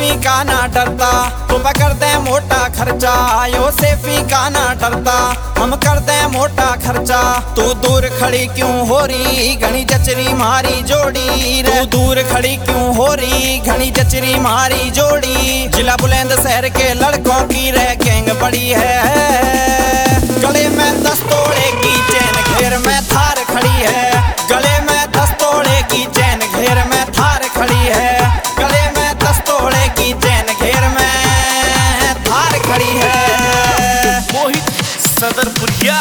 सेफी का ना डरता, तो पकड़ दे मोटा खर्चा। यो सेफी का ना डरता, हम कर दे मोटा खर्चा। तू दूर खड़ी क्यों हो रही, घनी जचरी मारी जोड़ी रे। तू दूर खड़ी क्यों हो रही, घनी जचरी मारी जोड़ी। जिला बुलंदशहर के लड़कों की रे गैंग बड़ी है। गले में 10 तोड़े की चैन, घेर में थार खड़ी है। गले में 10 तोड़े की चैन, घेर में थार खड़ी है। गले में 10 तोड़े की चैन, घेर में थार खड़ी है। मोहित सदरपुरिया।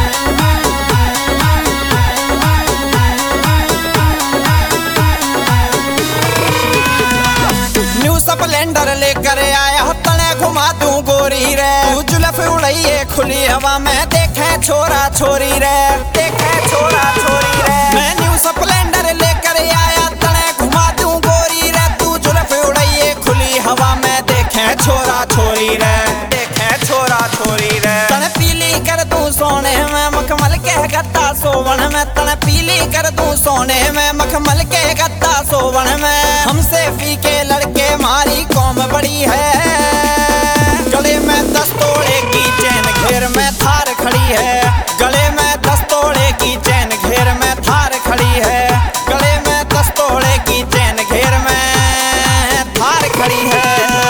न्यू स्प्लेंडर लेकर आया, तने घुमा दूं गोरी रे। तू जुल्फ उड़ाइए खुली हवा में, देखे छोरा छोरी रे, देखे छोरा छोरी रे। मैं न्यू स्प्लेंडर लेकर आया, तने घुमा दूं गोरी रे। तू जुल्फ उड़ाइए खुली हवा में, देखे छोरा छोरी रे, देखे छोरा छोरी रे। तने पीली कर दूं सोने में, मखमल के गद्दा सोवन में। तने पीली कर दूं सोने में, मखमल के गद्दा सोवन में। हमसे फीके लड़के मारी कौम बड़ी है। गले में 10 तोड़े की चैन, घेर में थार खड़ी है। गले में 10 तोड़े की चैन, घेर में थार खड़ी है। गले में 10 तोड़े की चैन, घेर में थार खड़ी है।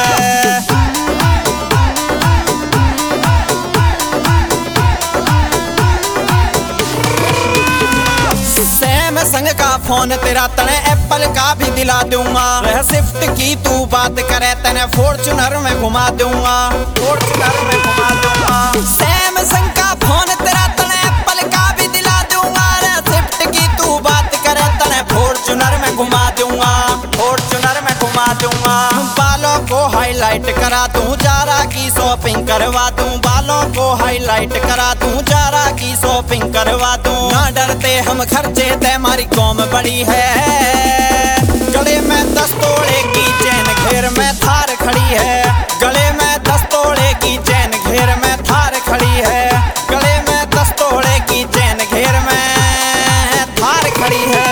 सैमसंग का फोन तेरा, तने एप्पल का भी दिला दूंगा। वह स्विफ्ट की तू बात करे, तने फॉर्च्यूनर में घुमा दूंगा, फॉर्च्यूनर में घुमा दूंगा। सैमसंग का फोन तेरा, तने एप्पल का भी दिला दूंगा। स्विफ्ट की तू बात करे, तने फॉर्च्यूनर में घुमा दूंगा, फॉर्च्यूनर में घुमा दूंगा। बालों को हाईलाइट करा दूं, जारा की शॉपिंग करवा दूं। बालों को हाईलाइट करा दूं, जारा की शॉपिंग करवा दूं। ना डरते हम खर्चे, ते हमारी कौम बड़ी है। गले में 10 तोड़े की चैन, घेर में थार खड़ी है। गले में 10 तोड़े की चैन, घेर में थार खड़ी है। गले में 10 तोड़े की चैन, घेर में थार खड़ी है।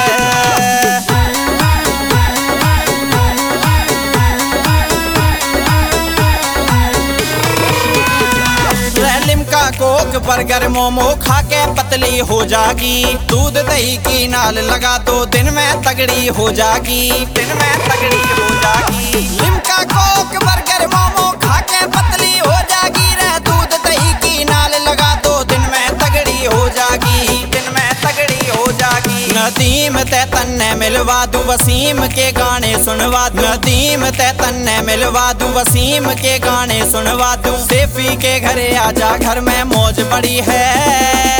लिमका कोक बर्गर मोमो खा के पतली हो जागी। दूध दही की नाल लगा दो, दिन में तगड़ी हो जागी, दिन में तगड़ी हो जागी। लिमका कोक बर्गर मोमो खा के पतली हो जागी रे। दूध दही की नाल लगा दो, दिन में तगड़ी हो जागी, दिन में तगड़ी हो जागी। नदीम ते तन्ने मिलवा दूं, वसीम के गाने सुनवा दूं। नदीम ते तन्ने मिलवा दूं, वसीम के गाने सुनवा दूं। सेफी के घरे आजा, घर में मौज बड़ी है।